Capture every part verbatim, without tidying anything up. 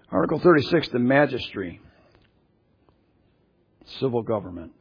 Article thirty-six, the magistracy, civil government.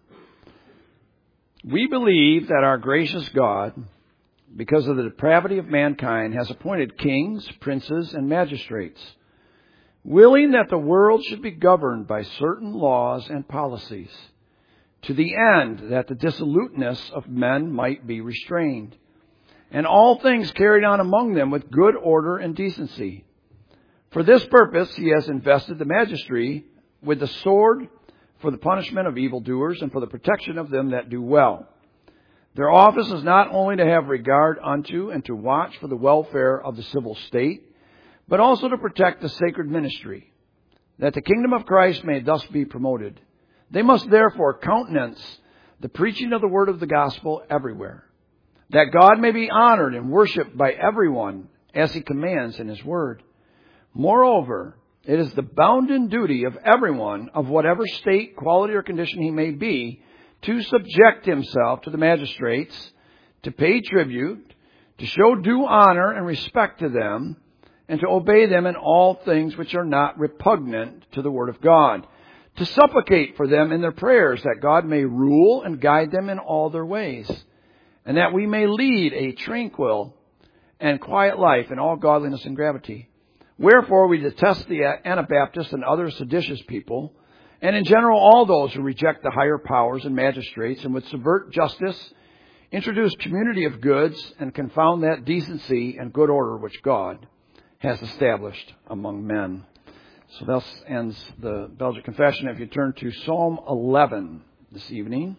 We believe that our gracious God, because of the depravity of mankind, has appointed kings, princes, and magistrates, willing that the world should be governed by certain laws and policies, to the end that the dissoluteness of men might be restrained, and all things carried on among them with good order and decency. For this purpose he has invested the magistracy with the sword for the punishment of evildoers and for the protection of them that do well. Their office is not only to have regard unto and to watch for the welfare of the civil state, but also to protect the sacred ministry, that the kingdom of Christ may thus be promoted. They must therefore countenance the preaching of the word of the gospel everywhere, that God may be honored and worshipped by everyone as he commands in his word. Moreover, it is the bounden duty of everyone, of whatever state, quality, or condition he may be, to subject himself to the magistrates, to pay tribute, to show due honor and respect to them, and to obey them in all things which are not repugnant to the word of God, to supplicate for them in their prayers, that God may rule and guide them in all their ways, and that we may lead a tranquil and quiet life in all godliness and gravity. Wherefore we detest the Anabaptists and other seditious people, and in general all those who reject the higher powers and magistrates, and would subvert justice, introduce community of goods, and confound that decency and good order which God has established among men. So thus ends the Belgic Confession. If you turn to Psalm eleven this evening.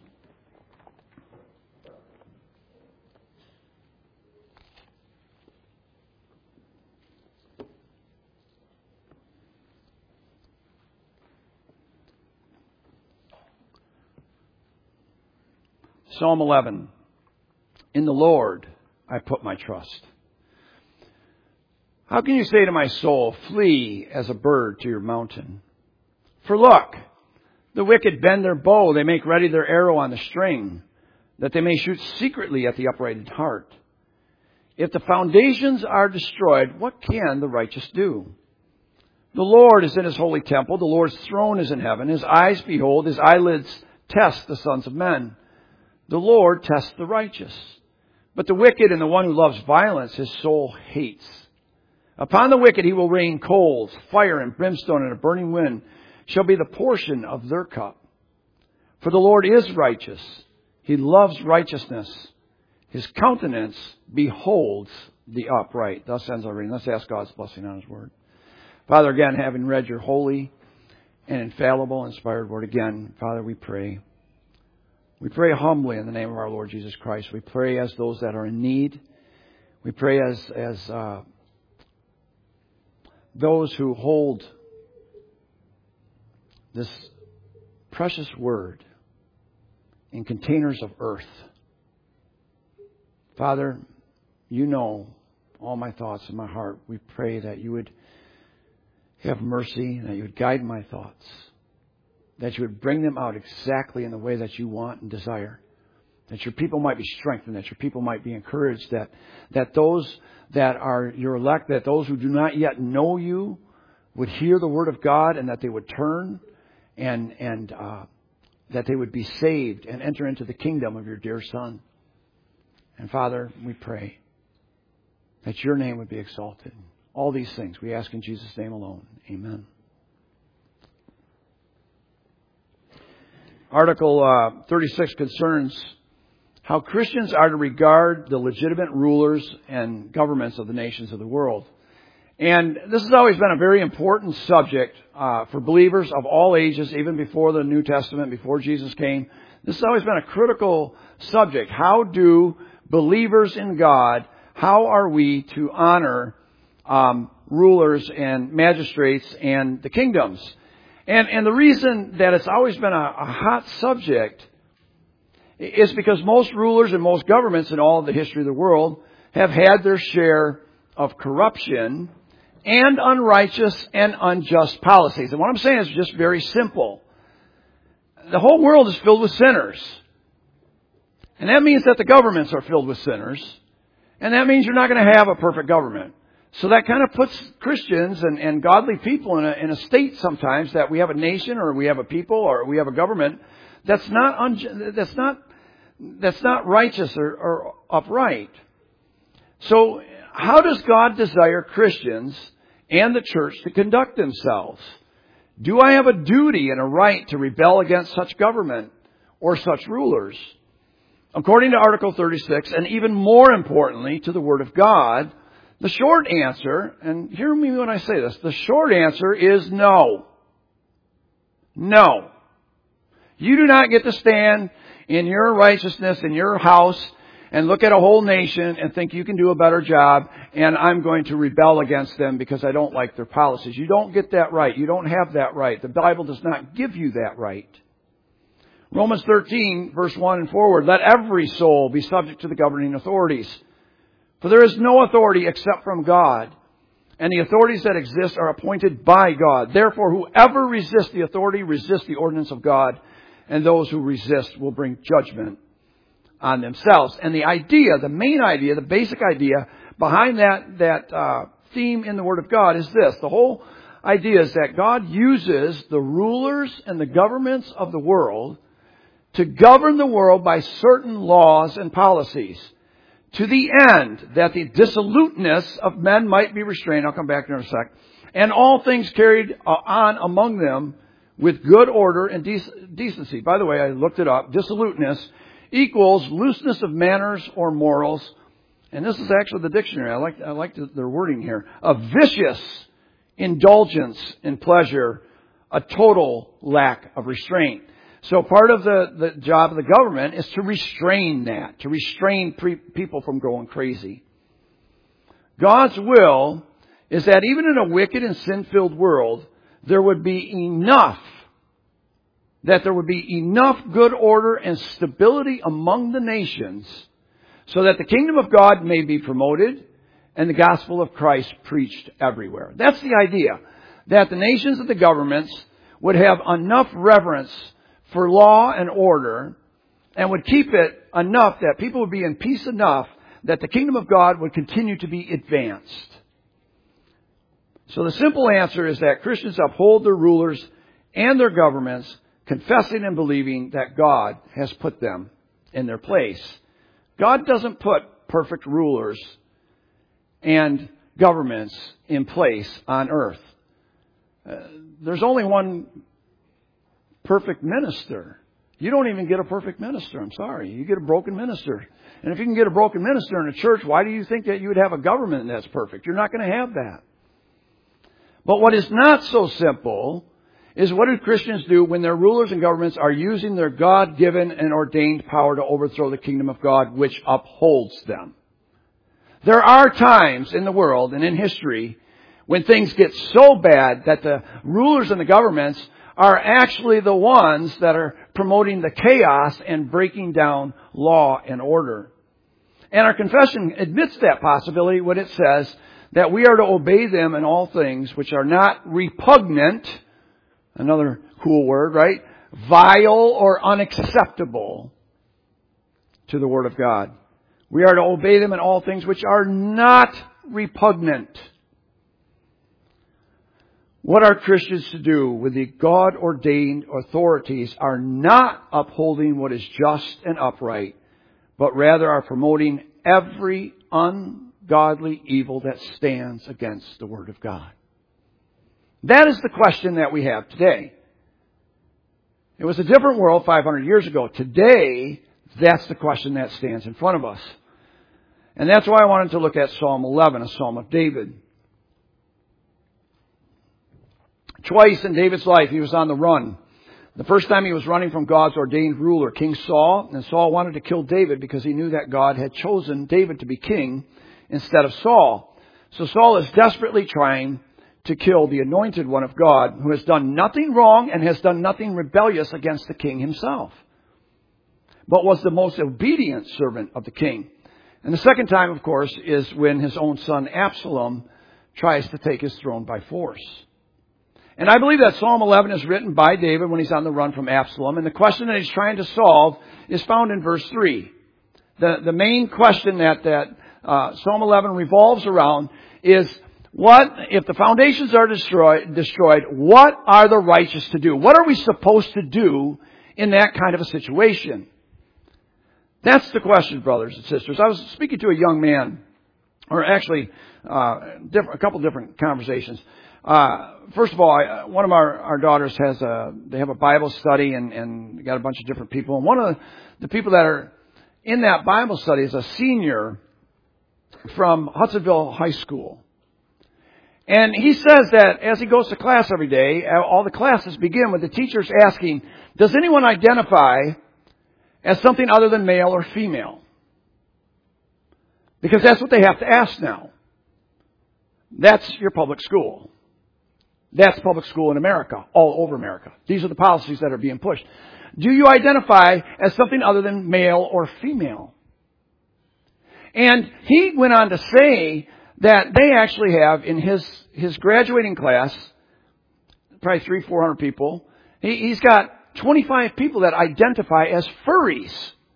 Psalm eleven. In the Lord I put my trust. How can you say to my soul, flee as a bird to your mountain? For look, the wicked bend their bow, they make ready their arrow on the string, that they may shoot secretly at the upright in heart. If the foundations are destroyed, what can the righteous do? The Lord is in his holy temple, the Lord's throne is in heaven. His eyes behold, his eyelids test the sons of men. The Lord tests the righteous, but the wicked and the one who loves violence his soul hates. Upon the wicked he will rain coals, fire and brimstone, and a burning wind shall be the portion of their cup. For the Lord is righteous. He loves righteousness. His countenance beholds the upright. Thus ends our reading. Let's ask God's blessing on his word. Father, again, having read your holy and infallible, inspired word again, Father, we pray. We pray humbly in the name of our Lord Jesus Christ. We pray as those that are in need. We pray as as uh, those who hold this precious word in containers of earth. Father, you know all my thoughts in my heart. We pray that you would have mercy, that you would guide my thoughts, that you would bring them out exactly in the way that you want and desire, that your people might be strengthened, that your people might be encouraged, that that those that are your elect, that those who do not yet know you would hear the word of God, and that they would turn and and uh, that they would be saved and enter into the kingdom of your dear Son. And Father, we pray that your name would be exalted. All these things we ask in Jesus' name alone. Amen. Article uh, thirty-six concerns how Christians are to regard the legitimate rulers and governments of the nations of the world. And this has always been a very important subject uh, for believers of all ages, even before the New Testament, before Jesus came. This has always been a critical subject. How do believers in God, how are we to honor um, rulers and magistrates and the kingdoms? And and the reason that it's always been a, a hot subject is because most rulers and most governments in all of the history of the world have had their share of corruption and unrighteous and unjust policies. And what I'm saying is just very simple. The whole world is filled with sinners. And that means that the governments are filled with sinners. And that means you're not going to have a perfect government. So that kind of puts Christians and, and godly people in a, in a state sometimes that we have a nation or we have a people or we have a government that's not un, that's not that's not righteous or, or upright. So how does God desire Christians and the church to conduct themselves? Do I have a duty and a right to rebel against such government or such rulers? According to Article thirty-six, and even more importantly to the Word of God, the short answer, and hear me when I say this, the short answer is no. No. You do not get to stand in your righteousness in your house and look at a whole nation and think you can do a better job and I'm going to rebel against them because I don't like their policies. You don't get that right. You don't have that right. The Bible does not give you that right. Romans thirteen, verse one and forward, let every soul be subject to the governing authorities. For there is no authority except from God, and the authorities that exist are appointed by God. Therefore, whoever resists the authority resists the ordinance of God, and those who resist will bring judgment on themselves. And the idea, the main idea, the basic idea behind that, that uh, theme in the Word of God is this. The whole idea is that God uses the rulers and the governments of the world to govern the world by certain laws and policies, to the end that the dissoluteness of men might be restrained. I'll come back there in a sec. And all things carried on among them with good order and dec- decency. By the way, I looked it up. Dissoluteness equals looseness of manners or morals. And this is actually the dictionary. I like, I like their wording here. A vicious indulgence in pleasure, a total lack of restraint. So part of the, the job of the government is to restrain that, to restrain pre- people from going crazy. God's will is that even in a wicked and sin-filled world, there would be enough, that there would be enough good order and stability among the nations so that the kingdom of God may be promoted and the gospel of Christ preached everywhere. That's the idea, that the nations and the governments would have enough reverence for law and order and would keep it enough that people would be in peace enough that the kingdom of God would continue to be advanced. So the simple answer is that Christians uphold their rulers and their governments, confessing and believing that God has put them in their place. God doesn't put perfect rulers and governments in place on earth. Uh, there's only one perfect minister. You don't even get a perfect minister. I'm sorry. You get a broken minister. And if you can get a broken minister in a church, why do you think that you would have a government that's perfect? You're not going to have that. But what is not so simple is what do Christians do when their rulers and governments are using their God-given and ordained power to overthrow the kingdom of God, which upholds them? There are times in the world and in history when things get so bad that the rulers and the governments are actually the ones that are promoting the chaos and breaking down law and order. And our confession admits that possibility when it says that we are to obey them in all things which are not repugnant, another cool word, right? Vile or unacceptable to the Word of God. We are to obey them in all things which are not repugnant. What are Christians to do with the God-ordained authorities are not upholding what is just and upright, but rather are promoting every ungodly evil that stands against the Word of God? That is the question that we have today. It was a different world five hundred years ago. Today, that's the question that stands in front of us. And that's why I wanted to look at Psalm eleven, a Psalm of David. Twice in David's life, he was on the run. The first time he was running from God's ordained ruler, King Saul. And Saul wanted to kill David because he knew that God had chosen David to be king instead of Saul. So Saul is desperately trying to kill the anointed one of God, who has done nothing wrong and has done nothing rebellious against the king himself, but was the most obedient servant of the king. And the second time, of course, is when his own son Absalom tries to take his throne by force. And I believe that Psalm eleven is written by David when he's on the run from Absalom. And the question that he's trying to solve is found in verse three. The, the main question that, that uh, Psalm eleven revolves around is, What, if the foundations are destroyed, destroyed, what are the righteous to do? What are we supposed to do in that kind of a situation? That's the question, brothers and sisters. I was speaking to a young man, or actually uh, different, a couple different conversations. Uh, first of all, I, one of our, our daughters has a, they have a Bible study and, and got a bunch of different people. And one of the, the people that are in that Bible study is a senior from Hudsonville High School. And he says that as he goes to class every day, all the classes begin with the teachers asking, does anyone identify as something other than male or female? Because that's what they have to ask now. That's your public school. That's public school in America, all over America. These are the policies that are being pushed. Do you identify as something other than male or female? And he went on to say that they actually have in his, his graduating class, probably three, four hundred people, he, he's got twenty-five people that identify as furries.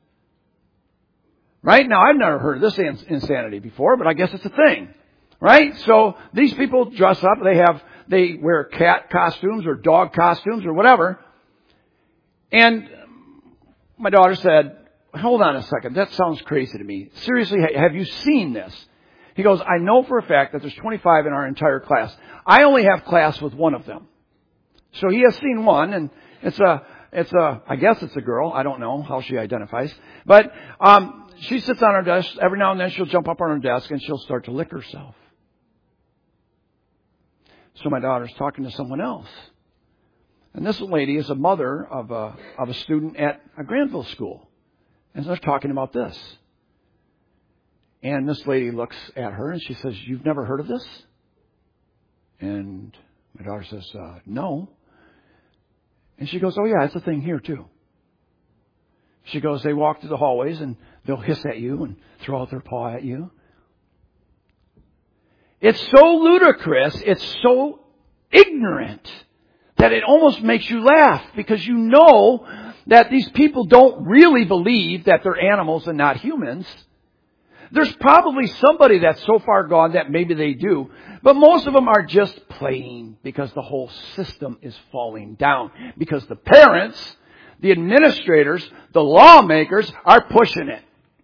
Right? Now, I've never heard of this ins- insanity before, but I guess it's a thing. Right? So, these people dress up, they have, they wear cat costumes or dog costumes or whatever. And my daughter said, hold on a second, that sounds crazy to me. Seriously, have you seen this? He goes, I know for a fact that there's twenty-five in our entire class. I only have class with one of them. So he has seen one, and it's a, it's a, I guess it's a girl. I don't know how she identifies. But um, she sits on her desk. Every now and then she'll jump up on her desk and she'll start to lick herself. So my daughter's talking to someone else. And this lady is a mother of a, of a student at a Granville school. And they're talking about this. And this lady looks at her and she says, you've never heard of this? And my daughter says, uh, no. And she goes, oh yeah, it's a thing here too. She goes, they walk through the hallways and they'll hiss at you and throw out their paw at you. It's so ludicrous, it's so ignorant that it almost makes you laugh because you know that these people don't really believe that they're animals and not humans. There's probably somebody that's so far gone that maybe they do. But most of them are just playing because the whole system is falling down. Because the parents, the administrators, the lawmakers are pushing it.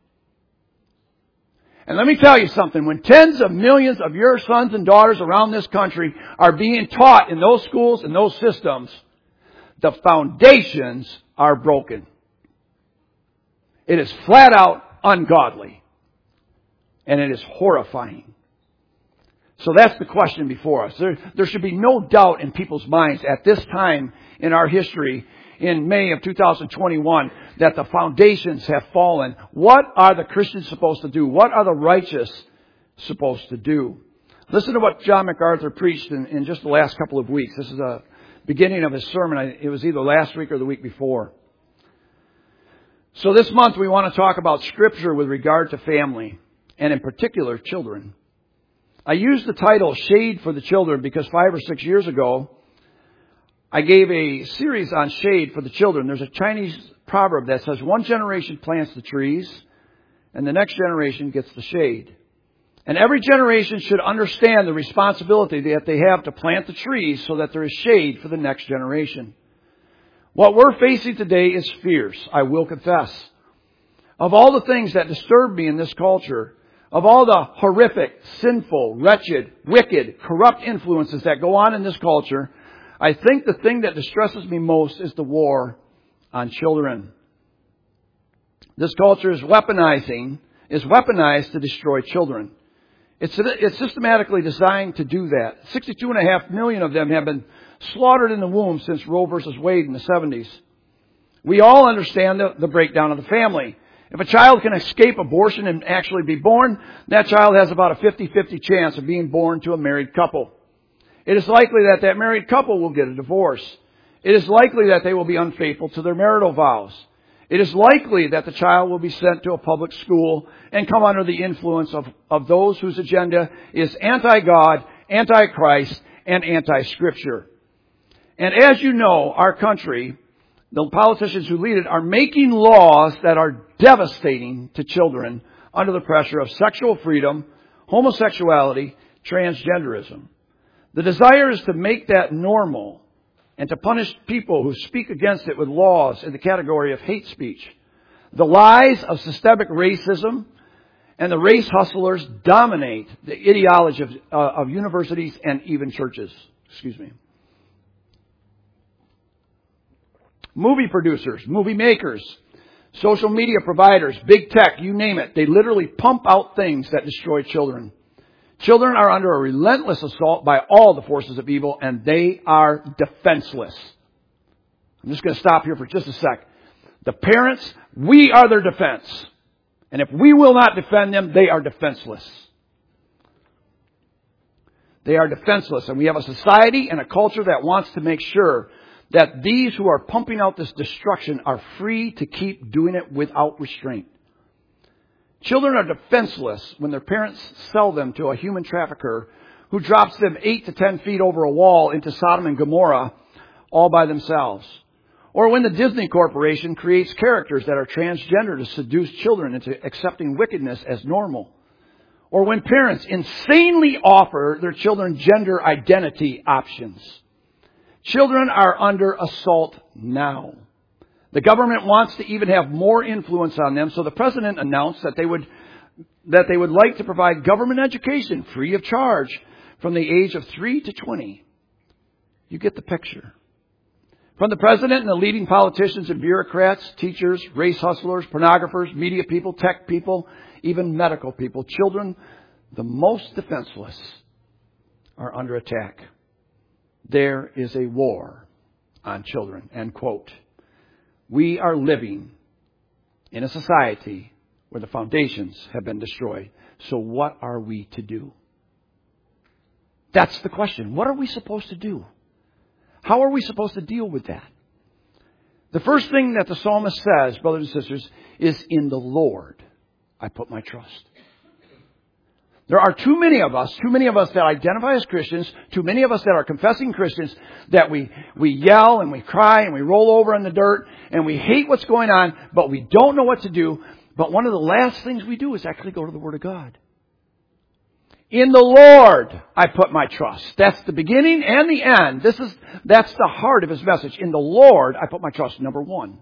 And let me tell you something. When tens of millions of your sons and daughters around this country are being taught in those schools and those systems, the foundations are broken. It is flat out ungodly. And it is horrifying. So that's the question before us. There, there should be no doubt in people's minds at this time in our history, in May of two thousand twenty-one, that the foundations have fallen. What are the Christians supposed to do? What are the righteous supposed to do? Listen to what John MacArthur preached in, in just the last couple of weeks. This is a beginning of his sermon. It was either last week or the week before. So this month we want to talk about Scripture with regard to family. And in particular, children. I used the title Shade for the Children because five or six years ago, I gave a series on shade for the children. There's a Chinese proverb that says one generation plants the trees and the next generation gets the shade. And every generation should understand the responsibility that they have to plant the trees so that there is shade for the next generation. What we're facing today is fierce, I will confess. Of all the things that disturb me in this culture, of all the horrific, sinful, wretched, wicked, corrupt influences that go on in this culture, I think the thing that distresses me most is the war on children. This culture is weaponizing, is weaponized to destroy children. It's, it's systematically designed to do that. sixty-two and a half million of them have been slaughtered in the womb since Roe versus Wade in the seventies. We all understand the, the breakdown of the family. If a child can escape abortion and actually be born, that child has about a fifty-fifty chance of being born to a married couple. It is likely that that married couple will get a divorce. It is likely that they will be unfaithful to their marital vows. It is likely that the child will be sent to a public school and come under the influence of, of those whose agenda is anti-God, anti-Christ, and anti-Scripture. And as you know, our country, the politicians who lead it, are making laws that are devastating to children under the pressure of sexual freedom, homosexuality, transgenderism. The desire is to make that normal and to punish people who speak against it with laws in the category of hate speech. The lies of systemic racism and the race hustlers dominate the ideology of, uh, of universities and even churches. Excuse me. Movie producers, movie makers, social media providers, big tech, you name it. They literally pump out things that destroy children. Children are under a relentless assault by all the forces of evil, and they are defenseless. I'm just going to stop here for just a sec. The parents, we are their defense. And if we will not defend them, they are defenseless. They are defenseless. And we have a society and a culture that wants to make sure that these who are pumping out this destruction are free to keep doing it without restraint. Children are defenseless when their parents sell them to a human trafficker who drops them eight to ten feet over a wall into Sodom and Gomorrah all by themselves. Or when the Disney Corporation creates characters that are transgender to seduce children into accepting wickedness as normal. Or when parents insanely offer their children gender identity options. Children are under assault now. The government wants to even have more influence on them, so the president announced that they would that they would like to provide government education free of charge from the age of three to twenty. You get the picture. From the president and the leading politicians and bureaucrats, teachers, race hustlers, pornographers, media people, tech people, even medical people, children, the most defenseless, are under attack. There is a war on children. End quote. We are living in a society where the foundations have been destroyed. So what are we to do? That's the question. What are we supposed to do? How are we supposed to deal with that? The first thing that the psalmist says, brothers and sisters, is in the Lord I put my trust. There are too many of us, too many of us that identify as Christians, too many of us that are confessing Christians, that we, we yell and we cry and we roll over in the dirt and we hate what's going on, but we don't know what to do. But one of the last things we do is actually go to the Word of God. In the Lord I put my trust. That's the beginning and the end. This is, that's the heart of his message. In the Lord I put my trust, number one.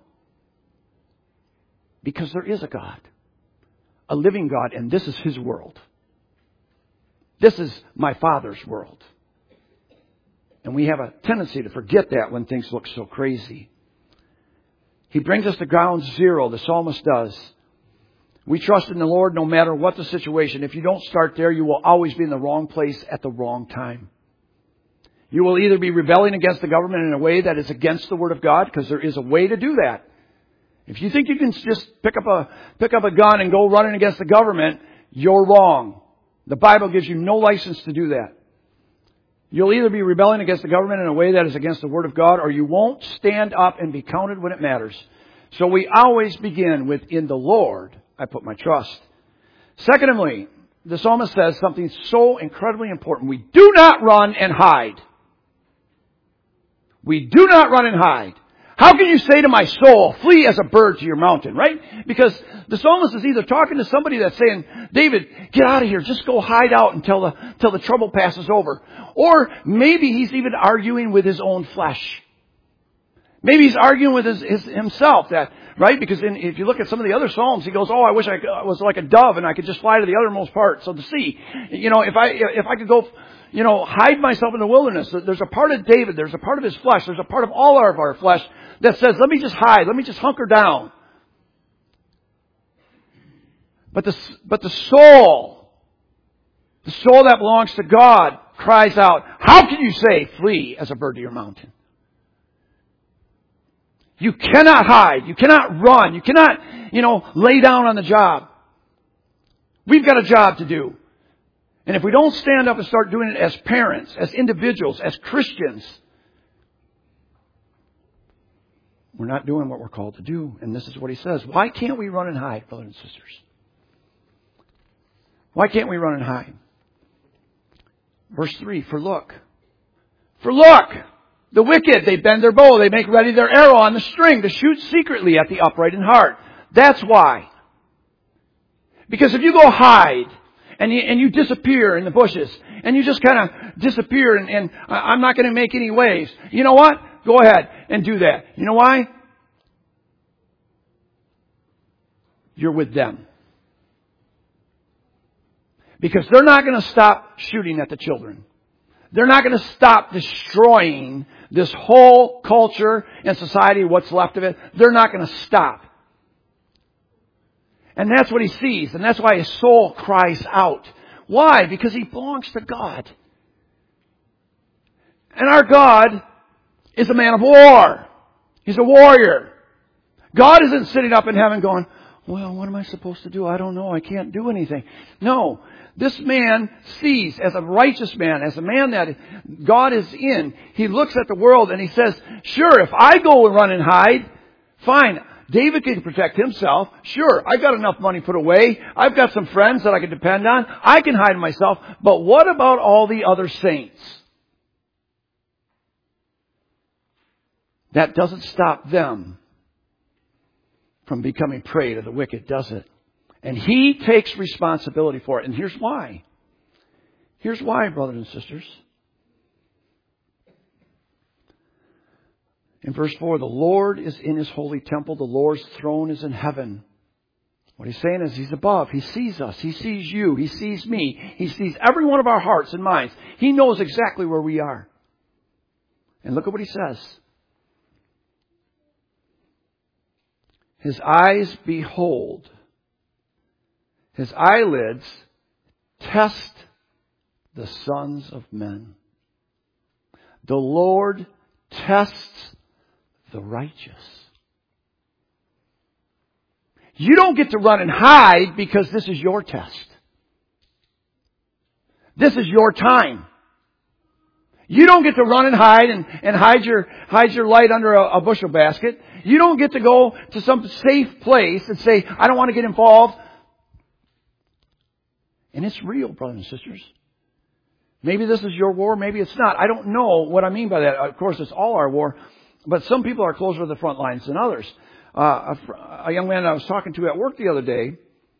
Because there is a God, a living God, and this is his world. This is my Father's world. And we have a tendency to forget that when things look so crazy. He brings us to ground zero, the psalmist does. We trust in the Lord no matter what the situation. If you don't start there, you will always be in the wrong place at the wrong time. You will either be rebelling against the government in a way that is against the Word of God, because there is a way to do that. If you think you can just pick up a pick up a gun and go running against the government, you're wrong. The Bible gives you no license to do that. You'll either be rebelling against the government in a way that is against the Word of God, or you won't stand up and be counted when it matters. So we always begin with, in the Lord I put my trust. Secondly, the psalmist says something so incredibly important. We do not run and hide. We do not run and hide. How can you say to my soul, flee as a bird to your mountain, right? Because the psalmist is either talking to somebody that's saying, David, get out of here. Just go hide out until the, until the trouble passes over. Or maybe he's even arguing with his own flesh. Maybe he's arguing with his, his, himself, that, right? Because in, if you look at some of the other Psalms, he goes, oh, I wish I was like a dove and I could just fly to the uttermost parts of the sea. You know, if I, if I could go, you know, hide myself in the wilderness. There's a part of David, there's a part of his flesh, there's a part of all of our flesh that says, let me just hide, let me just hunker down. But the, but the soul, the soul that belongs to God cries out, how can you say, flee as a bird to your mountain? You cannot hide. You cannot run. You cannot, you know, lay down on the job. We've got a job to do. And if we don't stand up and start doing it as parents, as individuals, as Christians, we're not doing what we're called to do. And this is what he says. Why can't we run and hide, brothers and sisters? Why can't we run and hide? Verse three, for look. For look! The wicked, they bend their bow, they make ready their arrow on the string to shoot secretly at the upright in heart. That's why. Because if you go hide, And you, and you disappear in the bushes. And you just kind of disappear and, and I'm not going to make any waves. You know what? Go ahead and do that. You know why? You're with them. Because they're not going to stop shooting at the children. They're not going to stop destroying this whole culture and society, what's left of it. They're not going to stop. And that's what he sees. And that's why his soul cries out. Why? Because he belongs to God. And our God is a man of war. He's a warrior. God isn't sitting up in heaven going, well, what am I supposed to do? I don't know. I can't do anything. No. This man sees, as a righteous man, as a man that God is in, he looks at the world and he says, sure, if I go and run and hide, fine. David can protect himself. Sure, I got enough money put away. I've got some friends that I can depend on. I can hide myself. But what about all the other saints? That doesn't stop them from becoming prey to the wicked, does it? And he takes responsibility for it. And here's why. Here's why, brothers and sisters. In verse four, the Lord is in his holy temple. The Lord's throne is in heaven. What he's saying is he's above. He sees us. He sees you. He sees me. He sees every one of our hearts and minds. He knows exactly where we are. And look at what he says. His eyes behold. His eyelids test the sons of men. The Lord tests the righteous. You don't get to run and hide because this is your test. This is your time. You don't get to run and hide and, and hide your hide your light under a, a bushel basket. You don't get to go to some safe place and say, I don't want to get involved. And it's real, brothers and sisters. Maybe this is your war, maybe it's not. I don't know what I mean by that. Of course, it's all our war. But some people are closer to the front lines than others. Uh, a, a young man I was talking to at work the other day,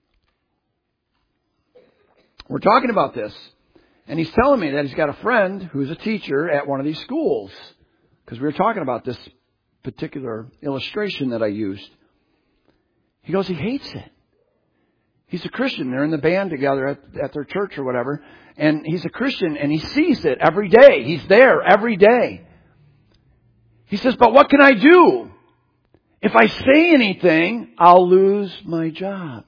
we're talking about this. And he's telling me that he's got a friend who's a teacher at one of these schools. Because we were talking about this particular illustration that I used. He goes, he hates it. He's a Christian. They're in the band together at, at their church or whatever. And he's a Christian and he sees it every day. He's there every day. He says, but what can I do? If I say anything, I'll lose my job.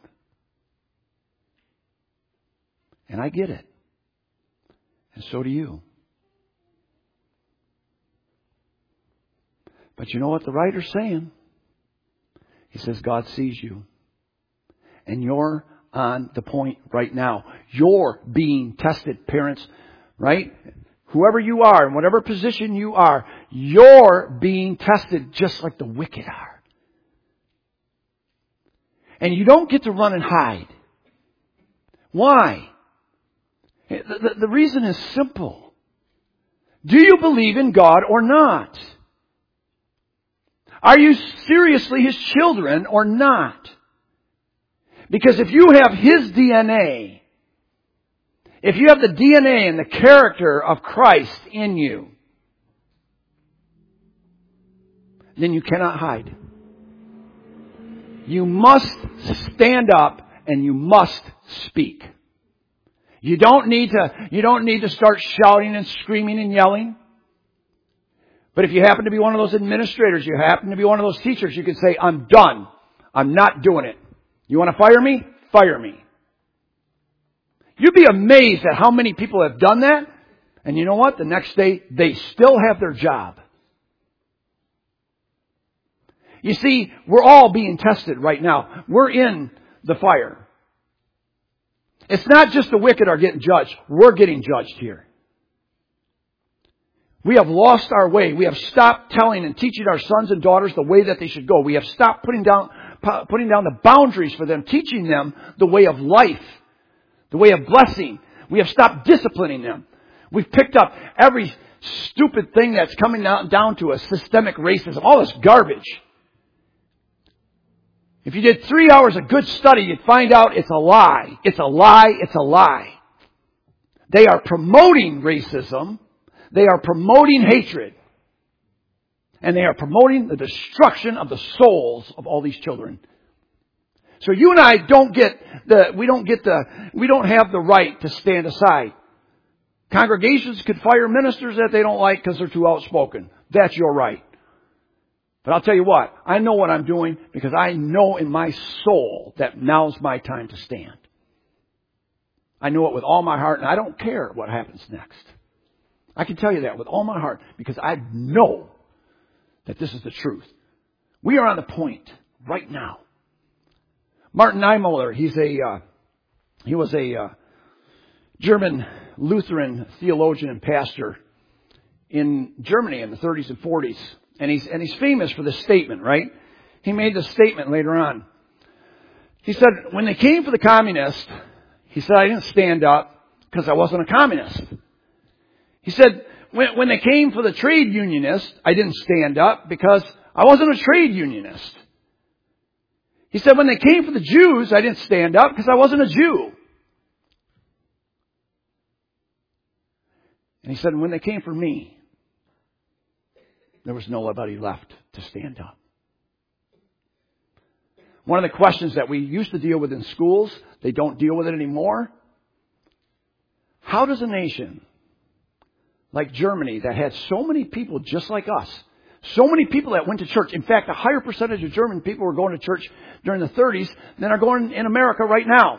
And I get it. And so do you. But you know what the writer's saying? He says, God sees you. And you're on the point right now. You're being tested, parents, right? Whoever you are, in whatever position you are, you're being tested just like the wicked are. And you don't get to run and hide. Why? The, the, the reason is simple. Do you believe in God or not? Are you seriously His children or not? Because if you have His D N A, if you have the D N A and the character of Christ in you, then you cannot hide. You must stand up and you must speak. You don't need to, you don't need to start shouting and screaming and yelling. But if you happen to be one of those administrators, you happen to be one of those teachers, you can say, I'm done. I'm not doing it. You want to fire me? Fire me. You'd be amazed at how many people have done that. And you know what? The next day, they still have their job. You see, we're all being tested right now. We're in the fire. It's not just the wicked are getting judged. We're getting judged here. We have lost our way. We have stopped telling and teaching our sons and daughters the way that they should go. We have stopped putting down, putting down the boundaries for them, teaching them the way of life, the way of blessing. We have stopped disciplining them. We've picked up every stupid thing that's coming down to us, systemic racism, all this garbage. If you did three hours of good study, you'd find out it's a lie. It's a lie. It's a lie. They are promoting racism. They are promoting hatred. And they are promoting the destruction of the souls of all these children. So you and I don't get the, we don't get the, we don't have the right to stand aside. Congregations could fire ministers that they don't like because they're too outspoken. That's your right. But I'll tell you what, I know what I'm doing because I know in my soul that now's my time to stand. I know it with all my heart, and I don't care what happens next. I can tell you that with all my heart because I know that this is the truth. We are on the point right now. Martin Niemöller, he's a, uh, he was a uh, German Lutheran theologian and pastor in Germany in the thirties and forties. And he's, and he's famous for this statement, right? He made this statement later on. He said, when they came for the communists, he said, I didn't stand up because I wasn't a communist. He said, when, when they came for the trade unionists, I didn't stand up because I wasn't a trade unionist. He said, when they came for the Jews, I didn't stand up because I wasn't a Jew. And he said, when they came for me, there was nobody left to stand up. One of the questions that we used to deal with in schools, they don't deal with it anymore. How does a nation like Germany that had so many people just like us, so many people that went to church, in fact, a higher percentage of German people were going to church during the thirties than are going in America right now.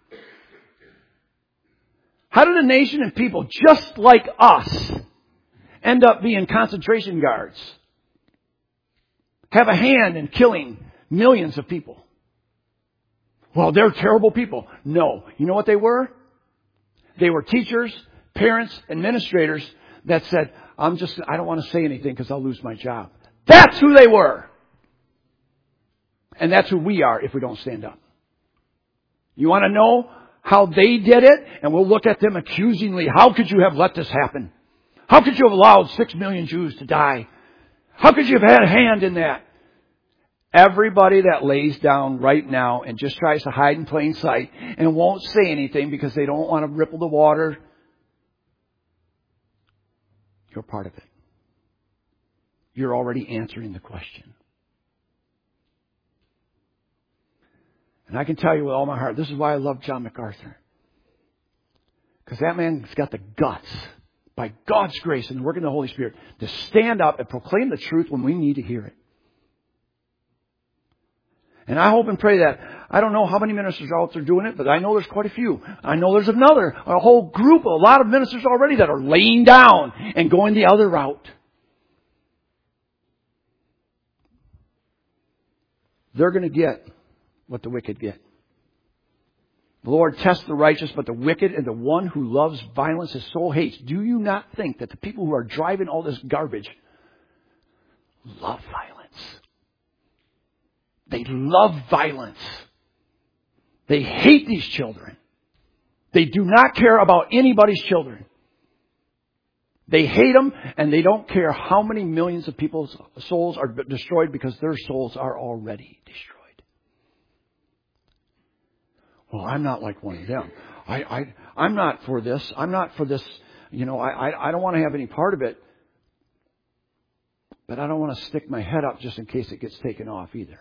How did a nation and people just like us end up being concentration guards? Have a hand in killing millions of people? Well, they're terrible people. No. You know what they were? They were teachers, parents, administrators that said, I'm just, I don't want to say anything because I'll lose my job. That's who they were. And that's who we are if we don't stand up. You want to know how they did it? And we'll look at them accusingly. How could you have let this happen? How could you have allowed six million Jews to die? How could you have had a hand in that? Everybody that lays down right now and just tries to hide in plain sight and won't say anything because they don't want to ripple the water, you're part of it. You're already answering the question. And I can tell you with all my heart, this is why I love John MacArthur. Because that man's got the guts, by God's grace and the work of the Holy Spirit, to stand up and proclaim the truth when we need to hear it. And I hope and pray that, I don't know how many ministers are out there doing it, but I know there's quite a few. I know there's another, a whole group, a lot of ministers already that are laying down and going the other route. They're going to get what the wicked get. The Lord tests the righteous, but the wicked and the one who loves violence his soul hates. Do you not think that the people who are driving all this garbage love violence? They love violence. They hate these children. They do not care about anybody's children. They hate them, and they don't care how many millions of people's souls are destroyed because their souls are already destroyed. Well, I'm not like one of them. I, I, I'm not for this. I'm not for this. You know, I, I, I don't want to have any part of it. But I don't want to stick my head up just in case it gets taken off either.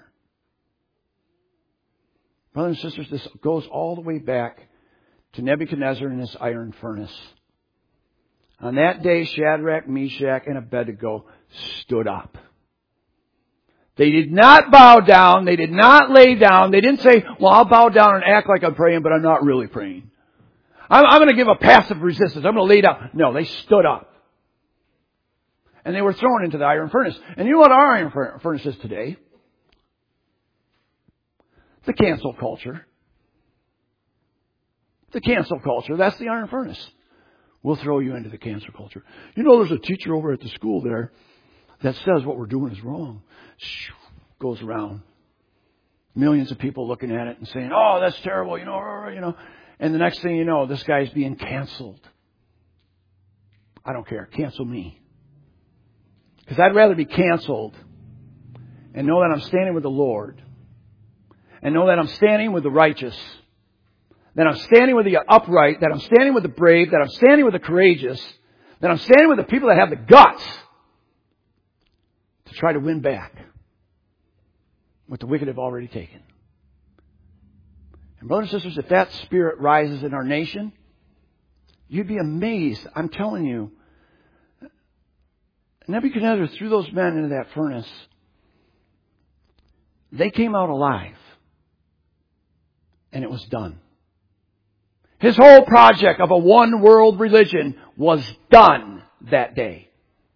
Brothers and sisters, this goes all the way back to Nebuchadnezzar in his iron furnace. On that day, Shadrach, Meshach, and Abednego stood up. They did not bow down. They did not lay down. They didn't say, well, I'll bow down and act like I'm praying, but I'm not really praying. I'm, I'm going to give a passive resistance. I'm going to lay down. No, they stood up. And they were thrown into the iron furnace. And you know what our iron furnace is today? The cancel culture. The cancel culture. That's the iron furnace. We'll throw you into the cancel culture. You know, there's a teacher over at the school there that says what we're doing is wrong. Goes around. Millions of people looking at it and saying, oh, that's terrible, you know, you know. And the next thing you know, this guy's being canceled. I don't care. Cancel me. Because I'd rather be canceled and know that I'm standing with the Lord and know that I'm standing with the righteous, that I'm standing with the upright, that I'm standing with the brave, that I'm standing with the courageous, that I'm standing with the people that have the guts to try to win back what the wicked have already taken. And brothers and sisters, if that spirit rises in our nation, you'd be amazed. I'm telling you, Nebuchadnezzar threw those men into that furnace. They came out alive. And it was done. His whole project of a one world religion was done that day.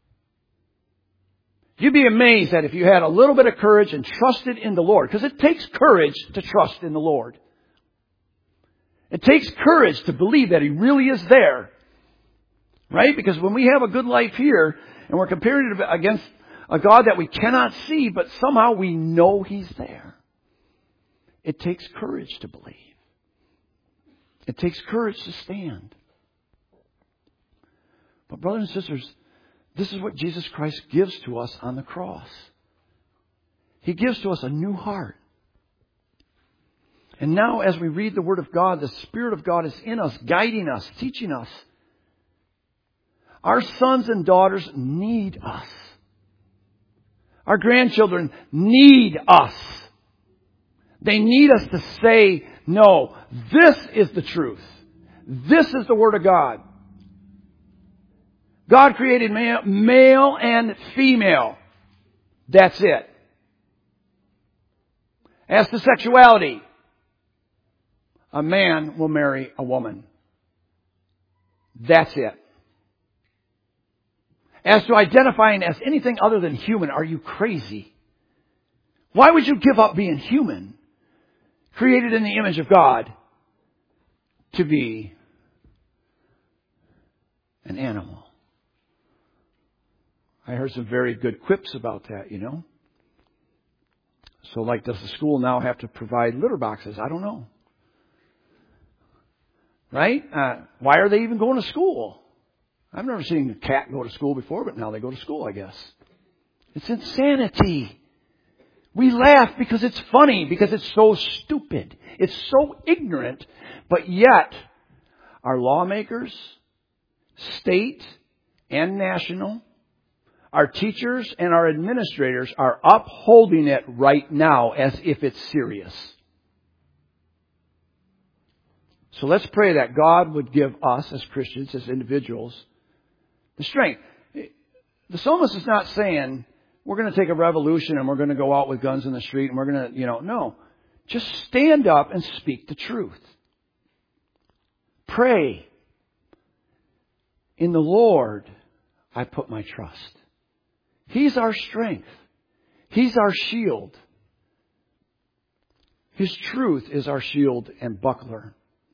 You'd be amazed that if you had a little bit of courage and trusted in the Lord, because it takes courage to trust in the Lord. It takes courage to believe that He really is there. Right? Because when we have a good life here, and we're comparing it against a God that we cannot see, but somehow we know He's there. It takes courage to believe. It takes courage to stand. But brothers and sisters, this is what Jesus Christ gives to us on the cross. He gives to us a new heart. And now as we read the Word of God, the Spirit of God is in us, guiding us, teaching us. Our sons and daughters need us. Our grandchildren need us. They need us to say, no, this is the truth. This is the Word of God. God created male, male and female. That's it. As to sexuality, a man will marry a woman. That's it. As to identifying as anything other than human, are you crazy? Why would you give up being human, created in the image of God, to be an animal? I heard some very good quips about that, you know. So like, does the school now have to provide litter boxes? I don't know. Right? Uh, why are they even going to school? I've never seen a cat go to school before, but now they go to school, I guess. It's insanity. We laugh because it's funny, because it's so stupid. It's so ignorant. But yet, our lawmakers, state and national, our teachers and our administrators are upholding it right now as if it's serious. So let's pray that God would give us as Christians, as individuals, the strength. The psalmist is not saying we're going to take a revolution and we're going to go out with guns in the street and we're going to, you know, no. Just stand up and speak the truth. Pray. In the Lord, I put my trust. He's our strength. He's our shield. His truth is our shield and buckler.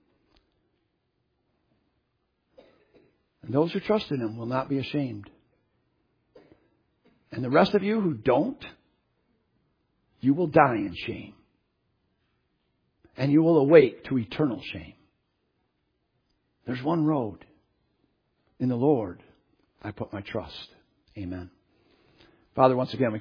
And those who trust in Him will not be ashamed. And the rest of you who don't, you will die in shame. And you will awake to eternal shame. There's one road. In the Lord, I put my trust. Amen. Father, once again, we